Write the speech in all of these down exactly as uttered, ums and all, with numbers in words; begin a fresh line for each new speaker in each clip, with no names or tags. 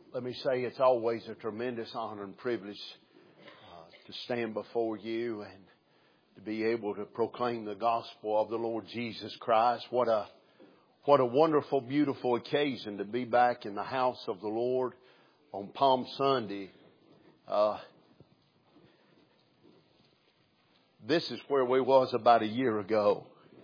Let me say it's always a tremendous honor and privilege uh, to stand before you and to be able to proclaim the gospel of the Lord Jesus Christ. What a what a wonderful, beautiful occasion to be back in the house of the Lord on Palm Sunday. Uh, this is where we was about a year ago.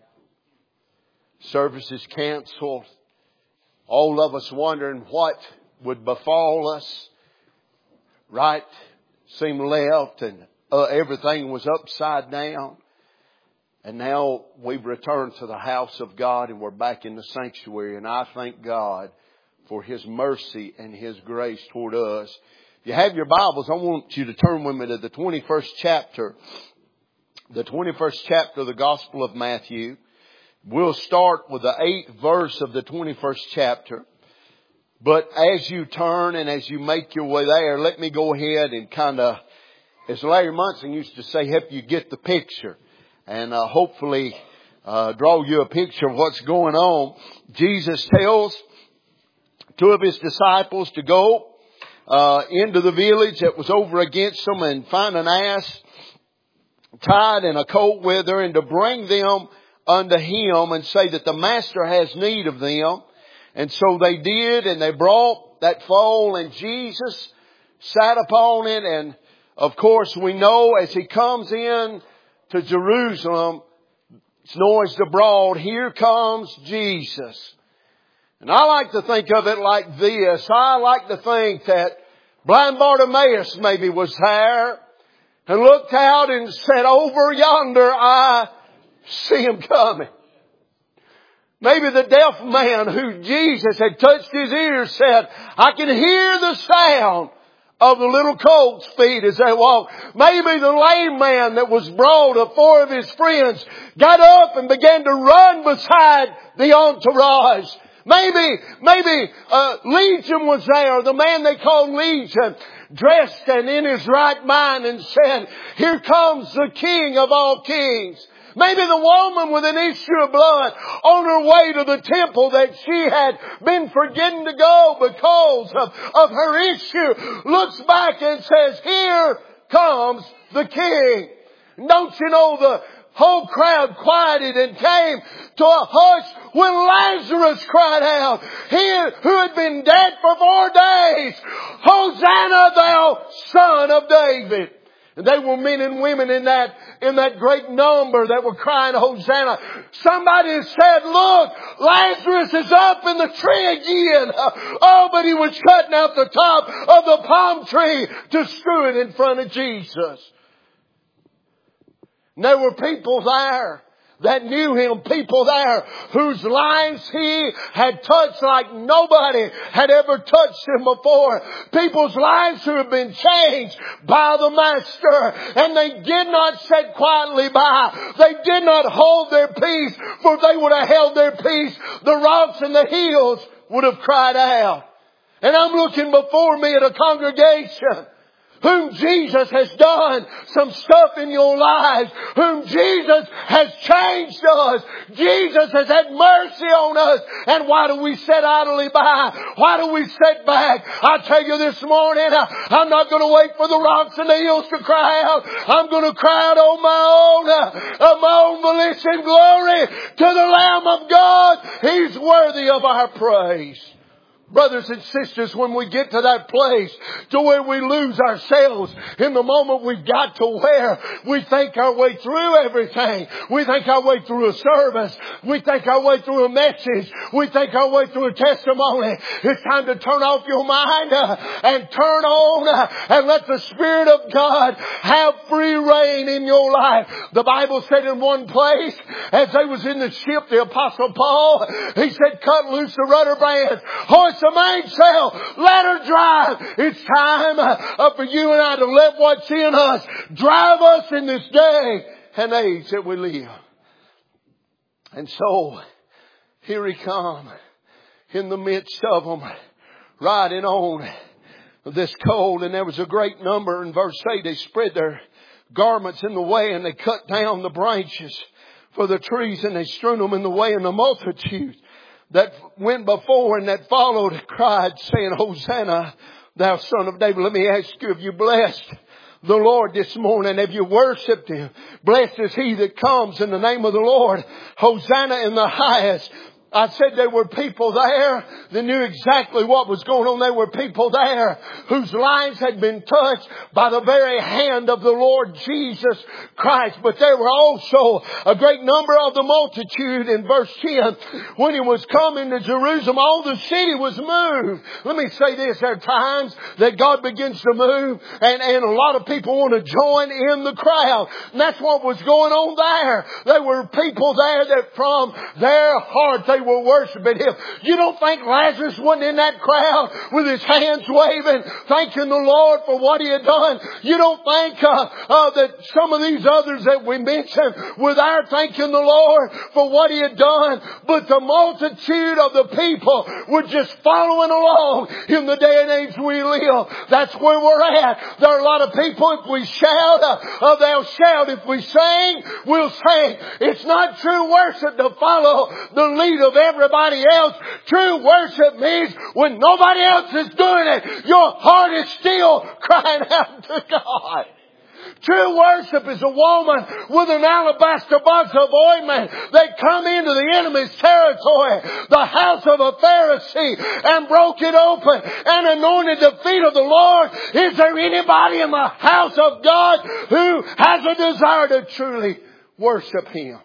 Services canceled. All of us wondering what would befall us. Right seemed left and uh, everything was upside down. And now we've returned to the house of God and we're back in the sanctuary. And I thank God for His mercy and His grace toward us. If you have your Bibles, I want you to turn with me to the twenty-first chapter. The twenty-first chapter of the Gospel of Matthew. We'll start with the eighth verse of the twenty-first chapter. But as you turn and as you make your way there, let me go ahead and kind of, as Larry Munson used to say, help you get the picture. And uh, hopefully uh, draw you a picture of what's going on. Jesus tells two of His disciples to go uh, into the village that was over against them and find an ass tied and a colt with her and to bring them unto Him and say that the Master has need of them. And so they did, and they brought that foal, and Jesus sat upon it. And of course we know as He comes in to Jerusalem, it's noised abroad, here comes Jesus. And I like to think of it like this. I like to think that blind Bartimaeus maybe was there and looked out and said, over yonder I see Him coming. Maybe the deaf man who Jesus had touched his ears said, I can hear the sound of the little colt's feet as they walk. Maybe the lame man that was brought of four of his friends got up and began to run beside the entourage. Maybe, maybe uh, Legion was there, the man they called Legion, dressed and in his right mind, and said, here comes the King of all kings. Maybe the woman with an issue of blood on her way to the temple that she had been forgetting to go because of, of her issue looks back and says, here comes the King. Don't you know the whole crowd quieted and came to a hush when Lazarus cried out, he who had been dead for four days, Hosanna thou Son of David. And they were men and women in that, in that great number that were crying Hosanna. Somebody said, look, Lazarus is up in the tree again. Oh, but he was cutting out the top of the palm tree to strew it in front of Jesus. And there were people there that knew Him, people there whose lives He had touched like nobody had ever touched Him before. People's lives who have been changed by the Master. And they did not sit quietly by. They did not hold their peace, for if they would have held their peace, the rocks and the hills would have cried out. And I'm looking before me at a congregation whom Jesus has done some stuff in your lives, whom Jesus has changed us. Jesus has had mercy on us. And why do we sit idly by? Why do we sit back? I tell you this morning, I'm not going to wait for the rocks and the hills to cry out. I'm going to cry out on my own, of my own volition. Glory to the Lamb of God. He's worthy of our praise. Brothers and sisters, when we get to that place to where we lose ourselves in the moment we've got to where we think our way through everything. We think our way through a service. We think our way through a message. We think our way through a testimony. It's time to turn off your mind uh, and turn on uh, and let the Spirit of God have free reign in your life. The Bible said in one place, as they was in the ship, the Apostle Paul, he said, cut loose the rudder bands. Hoist the mainsail. Let her drive. It's time uh, for you and I to let what's in us drive us in this day and age that we live. And so, here He come in the midst of them, riding on this cold. And there was a great number. In verse eight, they spread their garments in the way and they cut down the branches for the trees and they strewn them in the way, and the multitude that went before and that followed cried, saying, Hosanna, thou son of David. Let me ask you, have you blessed the Lord this morning? Have you worshipped Him? Blessed is he that comes in the name of the Lord. Hosanna in the highest. I said there were people there that knew exactly what was going on. There were people there whose lives had been touched by the very hand of the Lord Jesus Christ. But there were also a great number of the multitude in verse ten. When He was coming to Jerusalem, all the city was moved. Let me say this, there are times that God begins to move and, and a lot of people want to join in the crowd. And that's what was going on there. There were people there that from their heart they were worshiping Him. You don't think Lazarus wasn't in that crowd with his hands waving, thanking the Lord for what He had done? You don't think uh, uh, that some of these others that we mentioned were there thanking the Lord for what He had done? But the multitude of the people were just following along in the day and age we live. That's where we're at. There are a lot of people, if we shout, uh, uh, they'll shout. If we sing, we'll sing. It's not true worship to follow the lead of everybody else. True worship means when nobody else is doing it, your heart is still crying out to God. True worship is a woman with an alabaster box of ointment that come into the enemy's territory, the house of a Pharisee, and broke it open and anointed the feet of the Lord. Is there anybody in the house of God who has a desire to truly worship Him?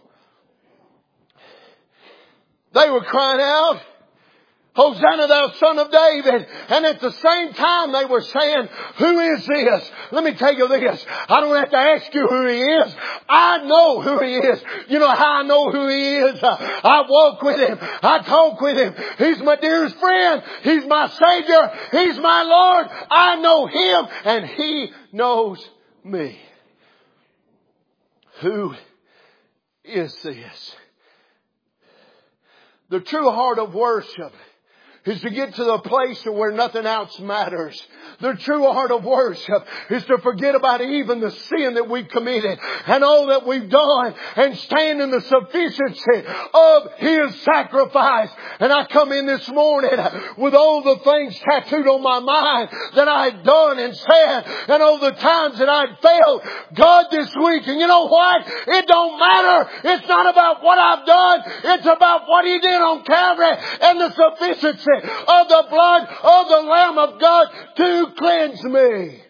They were crying out, Hosanna, thou son of David. And at the same time they were saying, who is this? Let me tell you this. I don't have to ask you who He is. I know who He is. You know how I know who He is? I walk with Him. I talk with Him. He's my dearest friend. He's my Savior. He's my Lord. I know Him and He knows me. Who is this? The true heart of worship is to get to the place where nothing else matters. The true heart of worship is to forget about even the sin that we've committed and all that we've done and stand in the sufficiency of His sacrifice. And I come in this morning with all the things tattooed on my mind that I had done and said and all the times that I'd failed God this week. And you know what? It don't matter. It's not about what I've done. It's about what He did on Calvary and the sufficiency of the blood of the Lamb of God to cleanse me.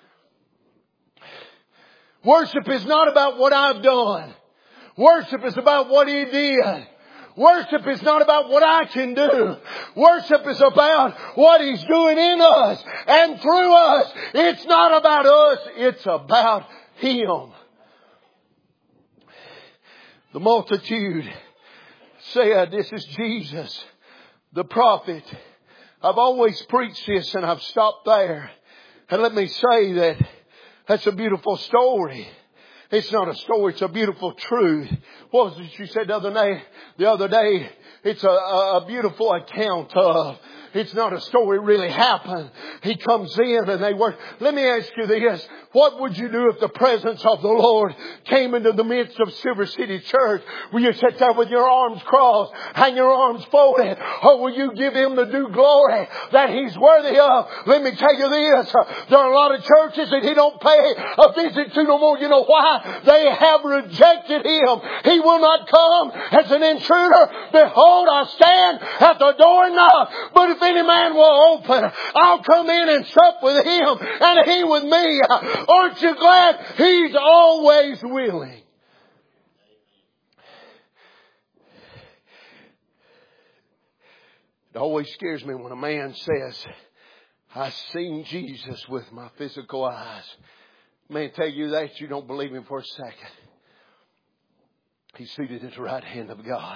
Worship is not about what I've done. Worship is about what He did. Worship is not about what I can do. Worship is about what He's doing in us and through us. It's not about us. It's about Him. The multitude said, this is Jesus, the prophet. I've always preached this and I've stopped there. And let me say that that's a beautiful story. It's not a story, it's a beautiful truth. What was it you said the other day? The other day, it's a, a beautiful account of. It's not a story really happened. He comes in and they work. Let me ask you this. What would you do if the presence of the Lord came into the midst of Silver City Church? Will you sit there with your arms crossed and your arms folded? Or will you give Him the due glory that He's worthy of? Let me tell you this. There are a lot of churches that He don't pay a visit to no more. You know why? They have rejected Him. He will not come as an intruder. Behold, I stand at the door and knock. But if any man will open, I'll come in and sup with him and he with me. Aren't you glad He's always willing? It always scares me when a man says, I've seen Jesus with my physical eyes. Man, tell you that, you don't believe Him for a second. He's seated at the right hand of God.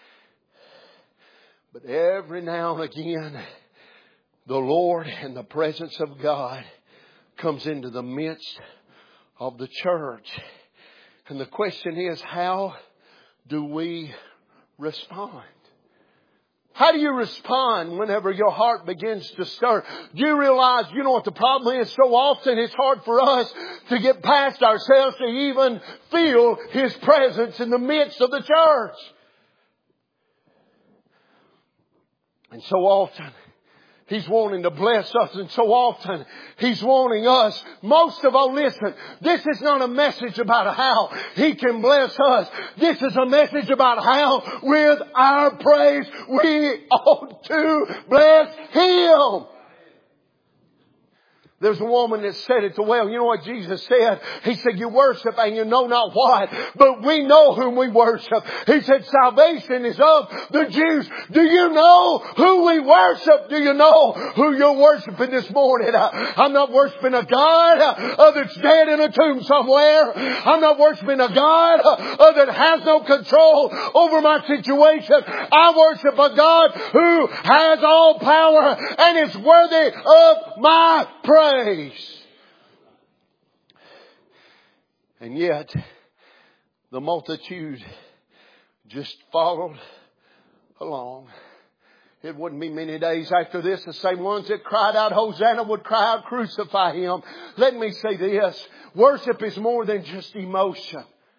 But every now and again, the Lord and the presence of God comes into the midst of the church. And the question is, how do we respond? How do you respond whenever your heart begins to stir? Do you realize, you know what the problem is? So often it's hard for us to get past ourselves to even feel His presence in the midst of the church. And so often, He's wanting to bless us, and so often He's wanting us. Most of all, listen, this is not a message about how He can bless us. This is a message about how with our praise we ought to bless Him. There's a woman that said it so well. You know what Jesus said? He said, you worship and you know not what, but we know whom we worship. He said, salvation is of the Jews. Do you know who we worship? Do you know who you're worshiping this morning? I'm not worshiping a God uh, that's dead in a tomb somewhere. I'm not worshiping a God uh, that has no control over my situation. I worship a God who has all power and is worthy of my praise. And yet, the multitude just followed along. It wouldn't be many days after this, the same ones that cried out, Hosanna, would cry out, crucify Him. Let me say this. Worship is more than just emotion.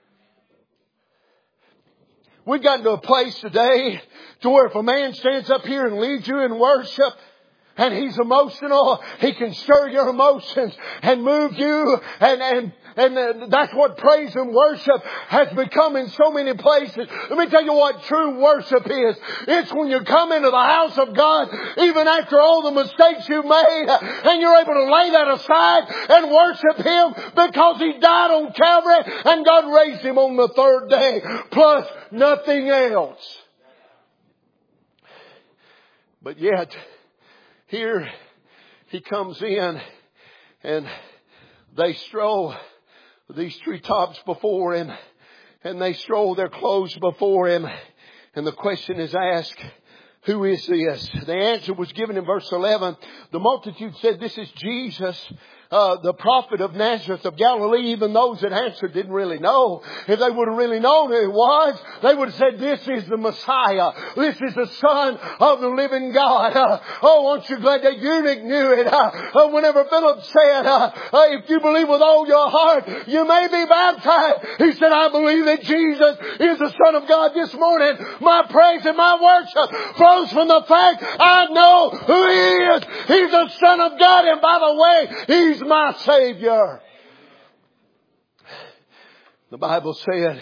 We've gotten to a place today to where if a man stands up here and leads you in worship, and he's emotional, he can stir your emotions and move you. And, and, and that's what praise and worship has become in so many places. Let me tell you what true worship is. It's when you come into the house of God, even after all the mistakes you've made, and you're able to lay that aside and worship Him because He died on Calvary and God raised Him on the third day, plus nothing else. But yet, here He comes in and they stroll these treetops before Him and they stroll their clothes before Him. And the question is asked, who is this? The answer was given in verse eleven. The multitude said, this is Jesus, Uh, the prophet of Nazareth of Galilee. Even those that answered didn't really know. If they would have really known who He was, they would have said, this is the Messiah. This is the Son of the living God. Uh, oh, aren't you glad that eunuch knew it? Uh, uh, whenever Philip said, uh, uh, if you believe with all your heart, you may be baptized. He said, I believe that Jesus is the Son of God this morning. My praise and my worship flows from the fact I know who He is. He's the Son of God. And by the way, He's my Savior. The Bible said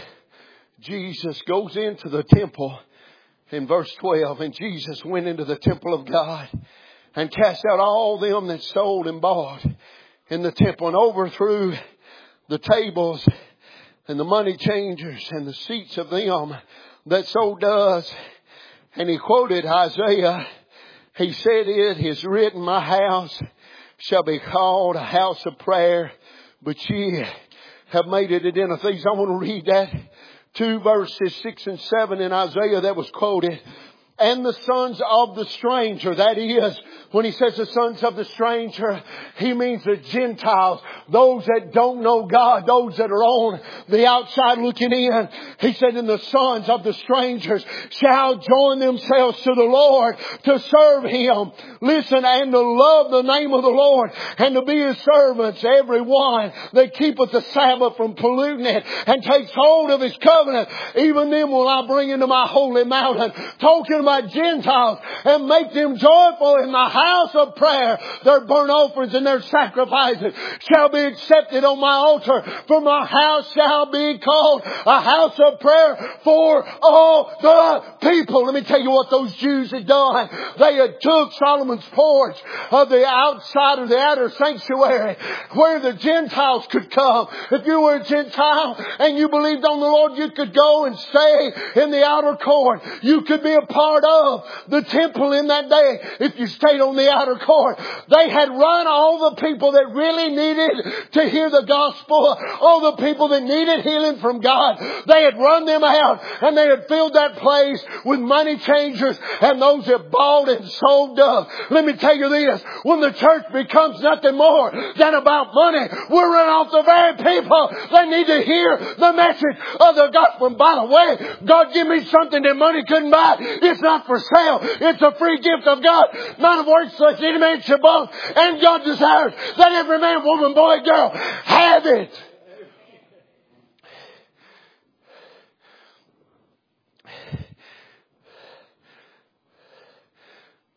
Jesus goes into the temple in verse twelve, and Jesus went into the temple of God and cast out all them that sold and bought in the temple and overthrew the tables and the money changers and the seats of them that sold doves. And He quoted Isaiah. He said, it is written, my house shall be called a house of prayer, but ye have made it a den of thieves. I want to read that two verses six and seven in Isaiah that was quoted. And the sons of the stranger, that is, when He says the sons of the stranger, He means the Gentiles, those that don't know God, those that are on the outside looking in. He said, and the sons of the strangers shall join themselves to the Lord to serve Him. Listen, and to love the name of the Lord and to be His servants. Every one that keepeth the Sabbath from polluting it and takes hold of His covenant, even them will I bring into my holy mountain. Talking my Gentiles and make them joyful in the house of prayer. Their burnt offerings and their sacrifices shall be accepted on my altar. For my house shall be called a house of prayer for all the people. Let me tell you what those Jews had done. They had took Solomon's porch of the outside of the outer sanctuary where the Gentiles could come. If you were a Gentile and you believed on the Lord, you could go and stay in the outer court. You could be a part of the temple in that day if you stayed on the outer court. They had run all the people that really needed to hear the gospel, all the people that needed healing from God. They had run them out and they had filled that place with money changers and those that bought and sold doves. Let me tell you this, when the church becomes nothing more than about money, we're running off the very people that need to hear the message of the gospel. And by the way, God give me something that money couldn't buy. It's not for sale. It's a free gift of God. Not of works lest any man should boast. And God desires that every man, woman, boy, girl have it.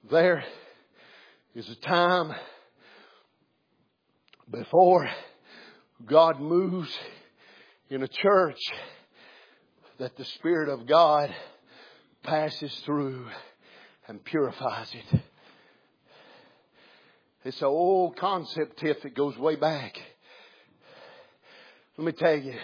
There is a time before God moves in a church that the Spirit of God passes through and purifies it. It's an old concept, Tiff, that goes way back. Let me tell you,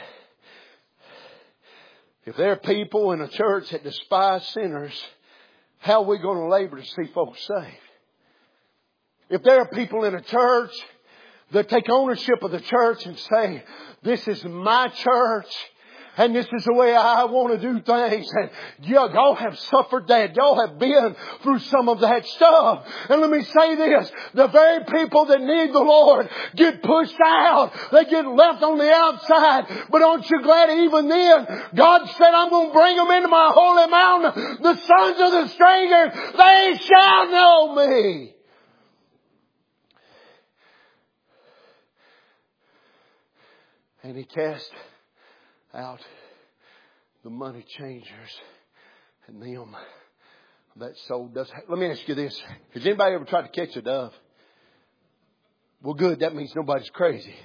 if there are people in a church that despise sinners, how are we going to labor to see folks saved? If there are people in a church that take ownership of the church and say, this is my church and this is the way I want to do things. And yeah, y'all have suffered that. Y'all have been through some of that stuff. And let me say this. The very people that need the Lord get pushed out. They get left on the outside. But aren't you glad even then God said, I'm going to bring them into my holy mountain. The sons of the stranger, they shall know me. And He cast out the money changers and them that sold doves. Let me ask you this. Has anybody ever tried to catch a dove? Well, good. That means nobody's crazy.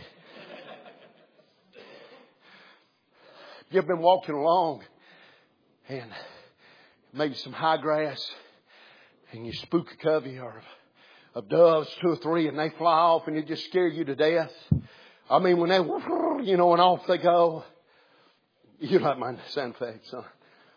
You ever been walking along and maybe some high grass and you spook a covey or of doves, two or three, and they fly off and it just scare you to death? I mean, when they, you know, and off they go. You don't mind the sound effects, huh?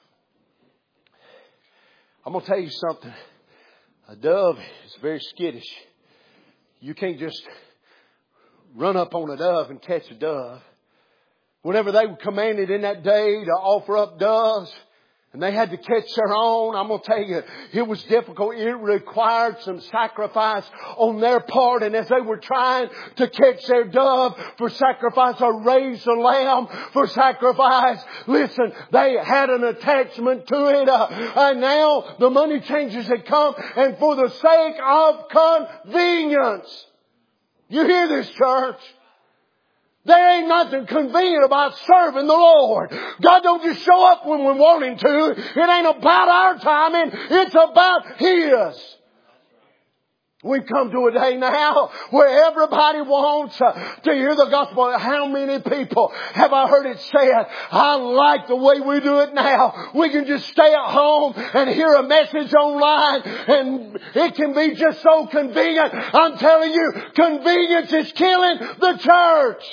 I'm going to tell you something. A dove is very skittish. You can't just run up on a dove and catch a dove. Whenever they were commanded in that day to offer up doves, and they had to catch their own, I'm going to tell you, it was difficult. It required some sacrifice on their part. And as they were trying to catch their dove for sacrifice or raise the lamb for sacrifice, listen, they had an attachment to it. Uh, and now the money changers had come, and for the sake of convenience. You hear this, church? There ain't nothing convenient about serving the Lord. God don't just show up when we want Him to. It ain't about our timing. It's about His. We've come to a day now where everybody wants uh, to hear the gospel. How many people have I heard it said, I like the way we do it now. We can just stay at home and hear a message online and it can be just so convenient. I'm telling you, convenience is killing the church.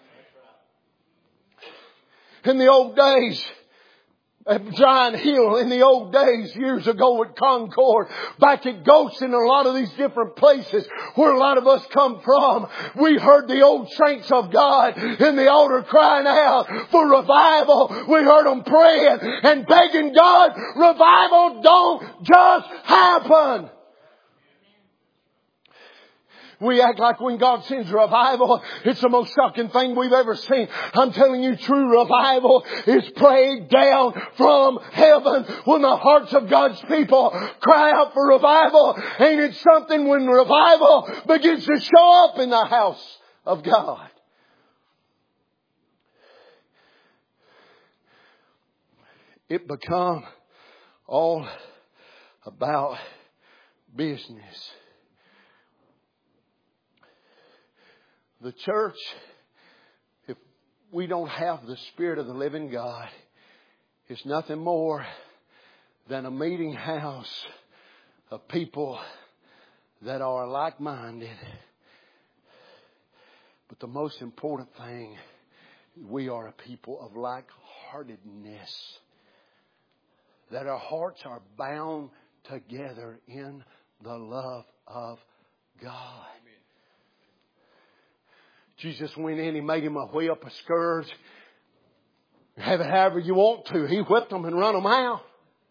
In the old days, at Giant Hill, in the old days, years ago at Concord, back at Ghost and a lot of these different places where a lot of us come from, we heard the old saints of God in the altar crying out for revival. We heard them praying and begging God, revival don't just happen. We act like when God sends revival, it's the most shocking thing we've ever seen. I'm telling you, true revival is prayed down from heaven when the hearts of God's people cry out for revival. Ain't it something when revival begins to show up in the house of God? It become all about business. The church, if we don't have the Spirit of the living God, is nothing more than a meeting house of people that are like-minded. But the most important thing, we are a people of like-heartedness. That our hearts are bound together in the love of God. Jesus went in, He made him a whip, a scourge. Have it however you want to. He whipped them and run them out.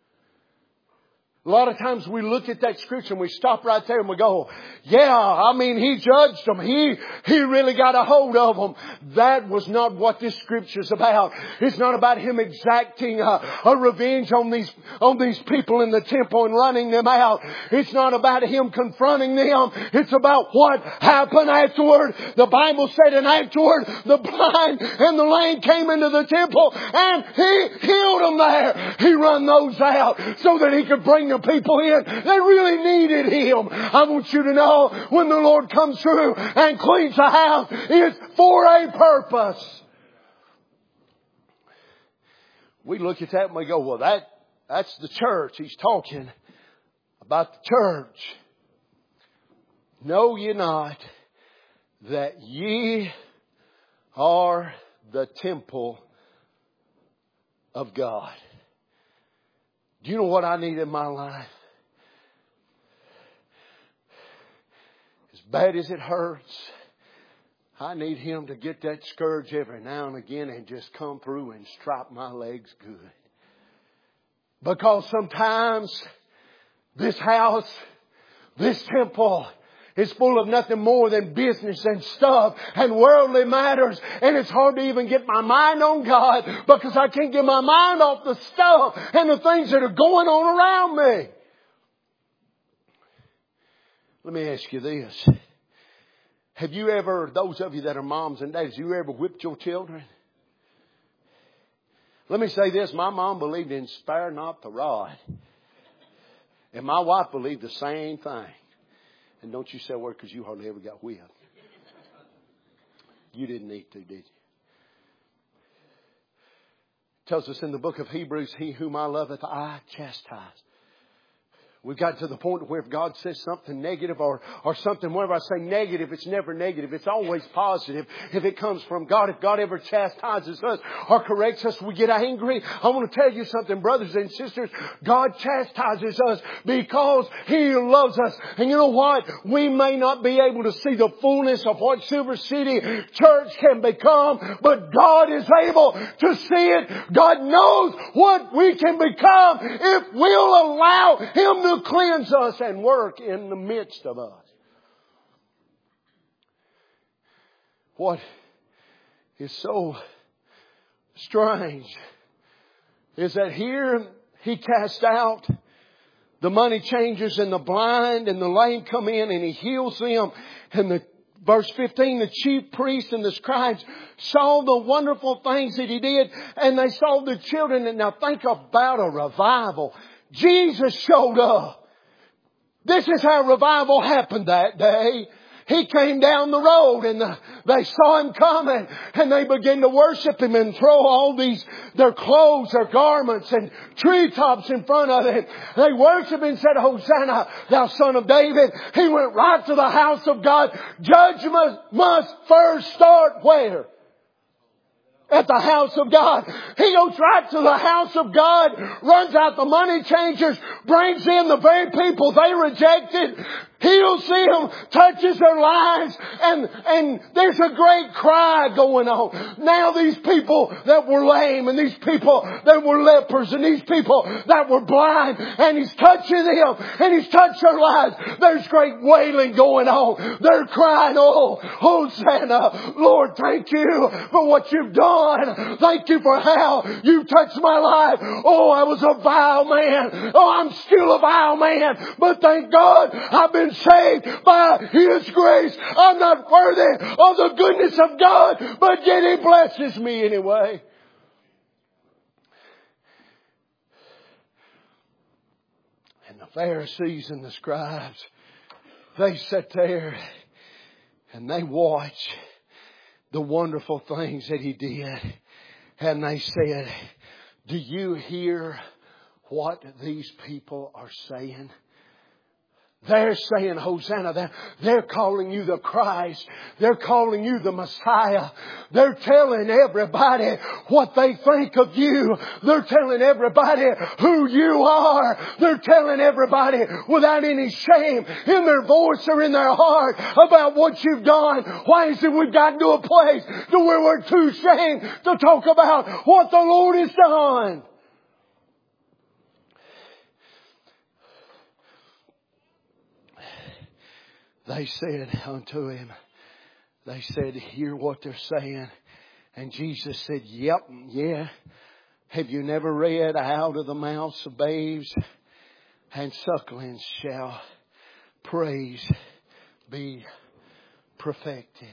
A lot of times we look at that scripture and we stop right there and we go, yeah, I mean, He judged them. He, he really got a hold of them. That was not what this scripture is about. It's not about Him exacting a, a revenge on these, on these people in the temple and running them out. It's not about Him confronting them. It's about what happened afterward. The Bible said, and afterward, the blind and the lame came into the temple and He healed them there. He run those out so that He could bring them of people in that really needed Him. I want you to know when the Lord comes through and cleans the house, it's for a purpose. We look at that and we go, well, that that's the church. He's talking about the church. Know ye not that ye are the temple of God? Do you know what I need in my life? As bad as it hurts, I need Him to get that scourge every now and again and just come through and strike my legs good. Because sometimes this house, this temple is full of nothing more than business and stuff and worldly matters. And it's hard to even get my mind on God because I can't get my mind off the stuff and the things that are going on around me. Let me ask you this. Have you ever, those of you that are moms and dads, you ever whipped your children? Let me say this. My mom believed in spare not the rod. And my wife believed the same thing. And don't you say a word because you hardly ever got whipped. You didn't need to, did you? It tells us in the book of Hebrews, He whom I loveth, I chastise. We've got to the point where if God says something negative or, or something, whenever I say negative, it's never negative. It's always positive if it comes from God. If God ever chastises us or corrects us, we get angry. I want to tell you something, brothers and sisters. God chastises us because He loves us. And you know what? We may not be able to see the fullness of what Silver City Church can become, but God is able to see it. God knows what we can become if we'll allow Him to cleanse us and work in the midst of us. What is so strange is that here He cast out the money changers and the blind and the lame come in and He heals them. And the verse fifteen, the chief priests and the scribes saw the wonderful things that He did, and they saw the children. And now think about a revival. Jesus showed up. This is how revival happened that day. He came down the road and the, they saw Him coming and they began to worship Him and throw all these, their clothes, their garments and treetops in front of Him. They worshiped and said, Hosanna, thou Son of David. He went right to the house of God. Judgment must first start where? At the house of God. He goes right to the house of God, runs out the money changers, brings in the very people they rejected, heals them, touches their lives, and, and there's a great cry going on. Now these people that were lame and these people that were lepers and these people that were blind, and He's touching them and He's touched their lives. There's great wailing going on. They're crying, oh, Hosanna. Lord, thank You for what You've done. Thank You for how You touched my life. Oh, I was a vile man. Oh, I'm still a vile man. But thank God I've been saved by His grace. I'm not worthy of the goodness of God, but yet He blesses me anyway. And the Pharisees and the scribes, they sat there and they watched the wonderful things that He did. And they said, do you hear what these people are saying? They're saying Hosanna. They're, they're calling You the Christ. They're calling You the Messiah. They're telling everybody what they think of You. They're telling everybody who You are. They're telling everybody without any shame in their voice or in their heart about what You've done. Why is it we've gotten to a place to where we're too ashamed to talk about what the Lord has done? They said unto Him, they said, hear what they're saying. And Jesus said, yep, yeah. Have you never read, out of the mouths of babes and sucklings shall praise be perfected?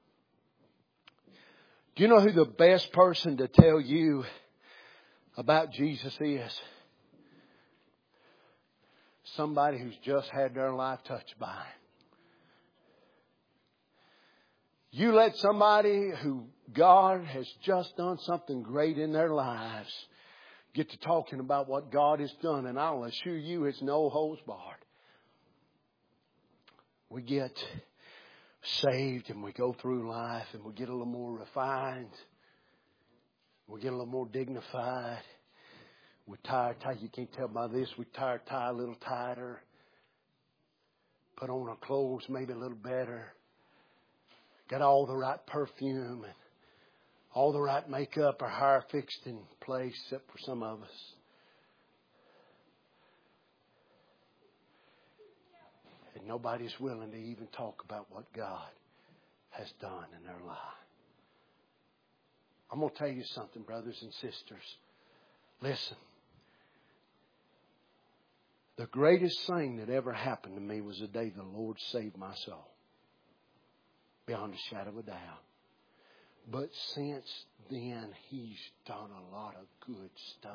Do you know who the best person to tell you about Jesus is? somebody who's just had their life touched by Him. You let somebody who God has just done something great in their lives get to talking about what God has done, and I'll assure you it's no holds barred. We get saved and we go through life and we get a little more refined. We get a little more dignified. We tie, tie, you can't tell by this, we tie our tie a little tighter. Put on our clothes maybe a little better. Got all the right perfume and all the right makeup, our hair fixed in place, except for some of us. And nobody's willing to even talk about what God has done in their life. I'm going to tell you something, brothers and sisters. Listen. The greatest thing that ever happened to me was the day the Lord saved my soul. Beyond a shadow of a doubt. But since then, He's done a lot of good stuff.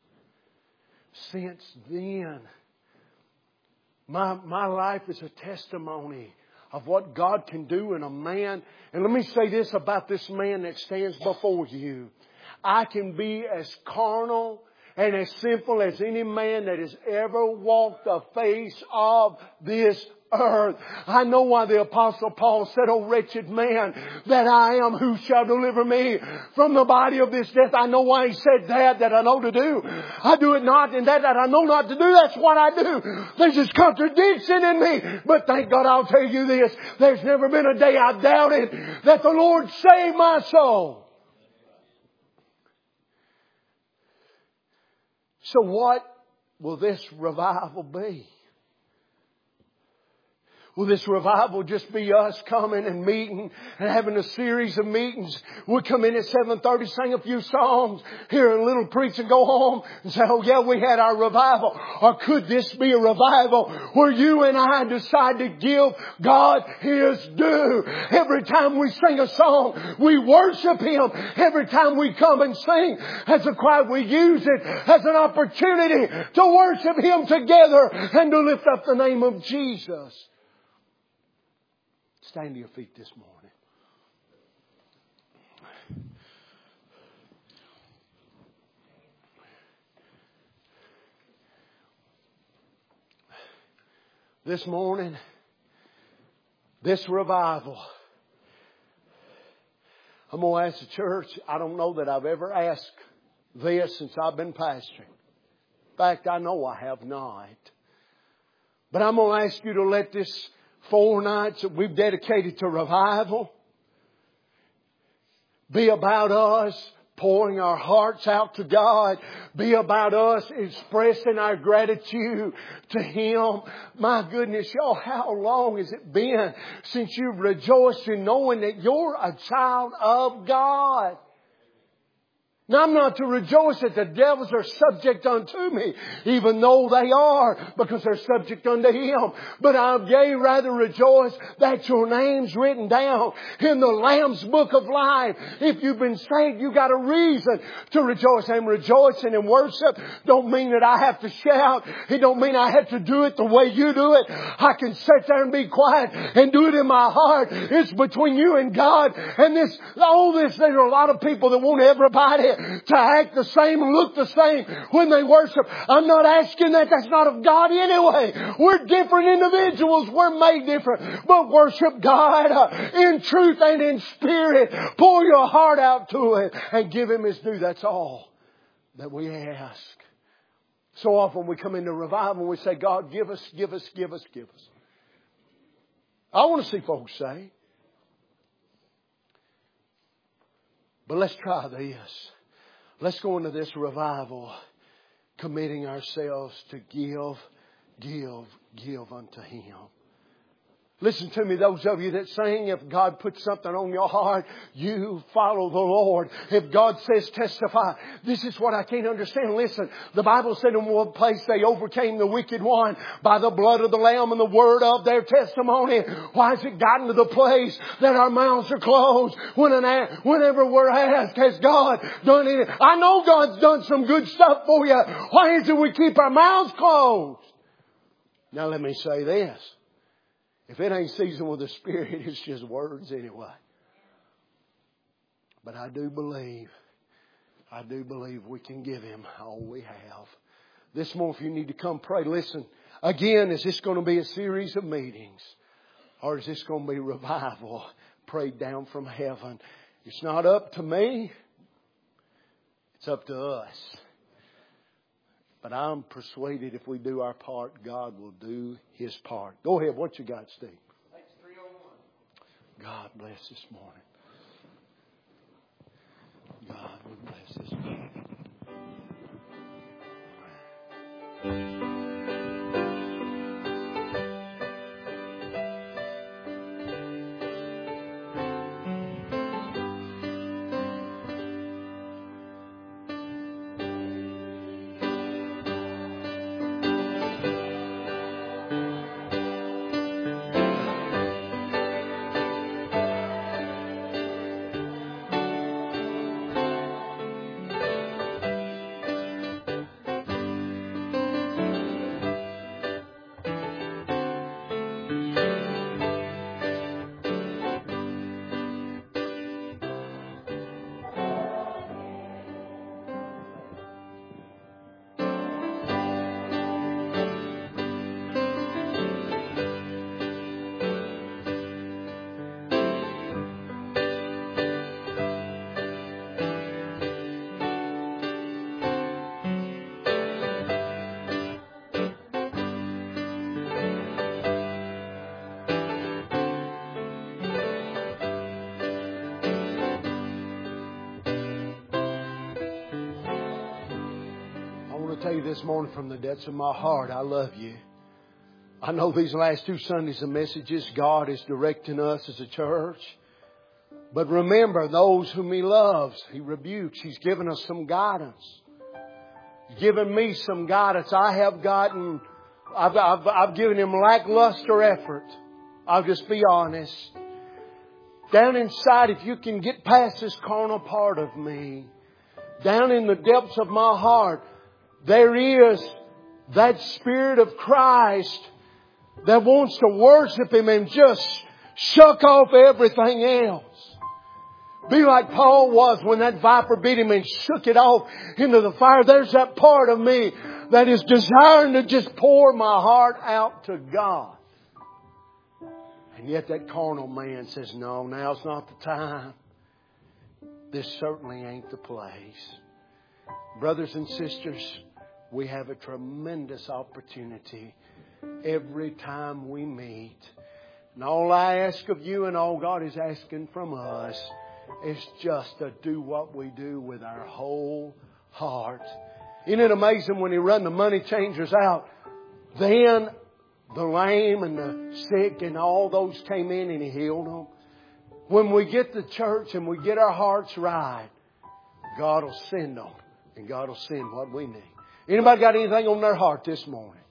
Since then, my, my life is a testimony of what God can do in a man. And let me say this about this man that stands before you. I can be as carnal and as simple as any man that has ever walked the face of this earth. I know why the Apostle Paul said, "O wretched man that I am, who shall deliver me from the body of this death?" I know why he said that, that I know to do. I do it not, and that that I know not to do, that's what I do. There's this contradiction in me. But thank God, I'll tell you this, there's never been a day I doubted that the Lord saved my soul. So what will this revival be? Will this revival just be us coming and meeting and having a series of meetings? We'll come in at seven thirty, sing a few songs, hear a little preach and go home and say, "Oh yeah, we had our revival." Or could this be a revival where you and I decide to give God His due? Every time we sing a song, we worship Him. Every time we come and sing as a choir, we use it as an opportunity to worship Him together and to lift up the name of Jesus. Stand to your feet this morning. This morning, this revival, I'm going to ask the church. I don't know that I've ever asked this since I've been pastoring. In fact, I know I have not. But I'm going to ask you to let this four nights that we've dedicated to revival be about us pouring our hearts out to God. Be about us expressing our gratitude to Him. My goodness, y'all, how long has it been since you've rejoiced in knowing that you're a child of God? Now, I'm not to rejoice that the devils are subject unto me, even though they are, because they're subject unto Him. But I'll yea rather rejoice that your name's written down in the Lamb's book of life. If you've been saved, you got a reason to rejoice. And rejoicing in worship don't mean that I have to shout. It don't mean I have to do it the way you do it. I can sit there and be quiet and do it in my heart. It's between you and God. And this, all this, there are a lot of people that want everybody to act the same and look the same when they worship. I'm not asking that. That's not of God anyway. We're different individuals. We're made different. But worship God uh, in truth and in spirit. Pour your heart out to it and give Him His due. That's all that we ask. So often we come into revival and we say, "God, give us, give us, give us, give us." I want to see folks say. But let's try this. Let's go into this revival committing ourselves to give, give, give unto Him. Listen to me, those of you that sing, if God puts something on your heart, you follow the Lord. If God says testify, this is what I can't understand. Listen, the Bible said in one place they overcame the wicked one by the blood of the Lamb and the word of their testimony. Why has it gotten to the place that our mouths are closed when an, whenever we're asked, has God done anything? I know God's done some good stuff for you. Why is it we keep our mouths closed? Now let me say this. If it ain't seasoned with the Spirit, it's just words anyway. But I do believe, I do believe we can give Him all we have. This morning, if you need to come pray, listen. Again, is this going to be a series of meetings? Or is this going to be revival prayed down from heaven? It's not up to me. It's up to us. But I'm persuaded if we do our part, God will do His part. Go ahead. What you got, Steve? three oh one. God bless this morning. God will bless this morning. Tell you this morning from the depths of my heart, I love you. I know these last two Sundays of messages, God is directing us as a church. But remember, those whom He loves, He rebukes. He's given us some guidance. He's given me some guidance. I have gotten, I've, I've, I've given Him lackluster effort. I'll just be honest. Down inside, if you can get past this carnal part of me, down in the depths of my heart, there is that Spirit of Christ that wants to worship Him and just shuck off everything else. Be like Paul was when that viper bit him and shook it off into the fire. There's that part of me that is desiring to just pour my heart out to God. And yet that carnal man says, no, now's not the time. This certainly ain't the place. Brothers and sisters, we have a tremendous opportunity every time we meet. And all I ask of you and all God is asking from us is just to do what we do with our whole heart. Isn't it amazing when He run the money changers out? Then the lame and the sick and all those came in and He healed them. When we get to church and we get our hearts right, God will send them. And God will send what we need. Anybody got anything on their heart this morning?